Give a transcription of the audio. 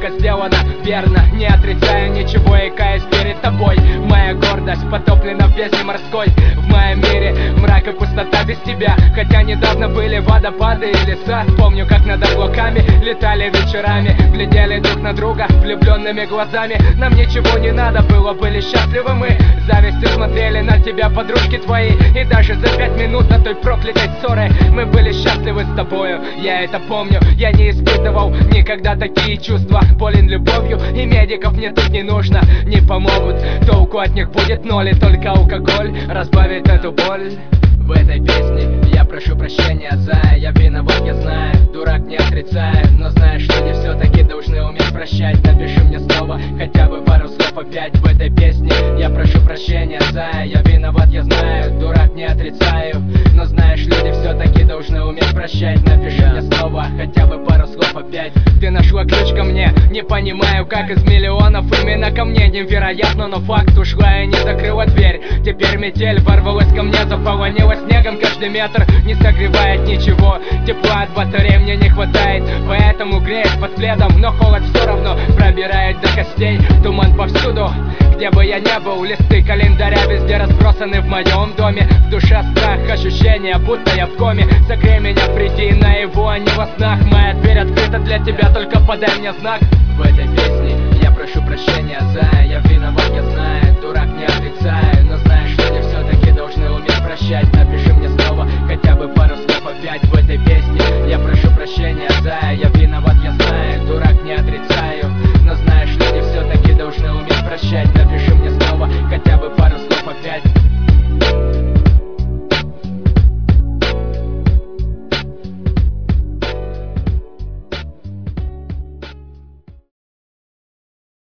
ошибка сделана верно. Не отрицаю ничего и каюсь перед тобой. Моя гордость потоплена в бездне морской. В моем мире мрак и пустота без тебя. Хотя недавно были водопады и леса. Помню, как над облаками летали вечерами, глядели друг на друга влюбленными глазами. Нам ничего не надо было, были счастливы мы. Завистью смотрели на тебя подружки твои. И даже за 5 минут до той проклятой ссоры мы были счастливы с тобою. Я это помню, я не испытывал никогда такие чувства. Болен любовью, и медиков мне тут не нужно. Не помогут, толку от них будет ноль. И только алкоголь разбавит эту боль. В этой песне я прошу прощения за я виноват, я знаю, дурак не отрицаю. Но знаешь, люди все-таки должны уметь прощать. Напиши мне снова хотя бы пару слов опять. В этой песне я прошу прощения за я виноват, я знаю, дурак не отрицаю. Но знаешь, люди все-таки должны уметь прощать. Напиши мне снова хотя бы пару слов опять. Ты нашла ключ ко мне, не понимаю, как из миллионов именно ко мне. Невероятно, но факт, ушла и не закрыла дверь. Теперь метель ворвалась ко мне, заполонила снегом каждый метр. Не согревает ничего, тепла от батареи мне не хватает. Поэтому греет под пледом, но холод все равно пробирает до костей. Туман повсюду, где бы я ни был. Листы календаря везде разбросаны в моем доме. В душе страх, ощущение, будто я в коме. Согрей меня, приди наяву, а не во снах. Моя дверь открыта для тебя, только подай мне знак. В этой песне я прошу прощения за я виноват, я знаю, дурак не отрицаю. Но знаешь, люди все-таки должны уметь прощать. Напиши мне снова хотя бы пару слов опять. В этой песне я прошу прощения за я виноват, я знаю, дурак не отрицаю.